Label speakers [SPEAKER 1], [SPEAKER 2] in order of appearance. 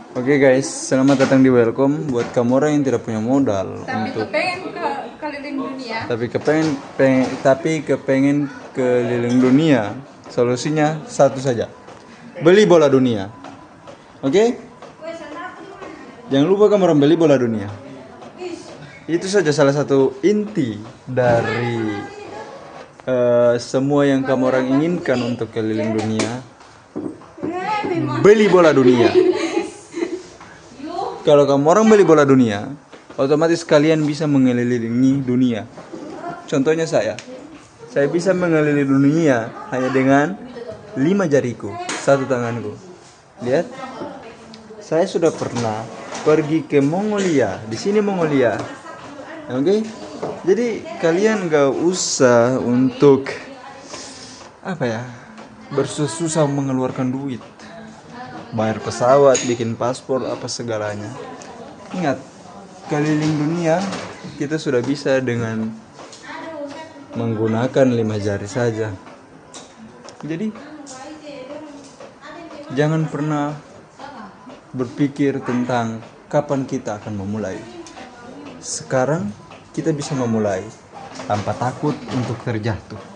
[SPEAKER 1] Oke guys, selamat datang di Welcome. Buat kamu orang yang tidak punya modal
[SPEAKER 2] Tapi
[SPEAKER 1] untuk
[SPEAKER 2] kepengen ke keliling dunia.
[SPEAKER 1] tapi kepengen keliling dunia, solusinya satu saja. Beli bola dunia. Oke? Jangan lupa kamu orang beli bola dunia. Itu saja salah satu inti dari semua yang kamu orang inginkan untuk keliling dunia. Beli bola dunia. Kalau kamu orang beli bola dunia, otomatis kalian bisa mengelilingi dunia. Contohnya saya bisa mengelilingi dunia hanya dengan 5 jariku, 1 tanganku. Lihat, saya sudah pernah pergi ke Mongolia. Di sini Mongolia, oke? Jadi kalian gak usah untuk bersusah mengeluarkan duit, bayar pesawat, bikin paspor, apa segalanya. Ingat, keliling dunia kita sudah bisa dengan menggunakan 5 jari saja. Jadi jangan pernah berpikir tentang kapan kita akan memulai. Sekarang kita bisa memulai tanpa takut untuk terjatuh.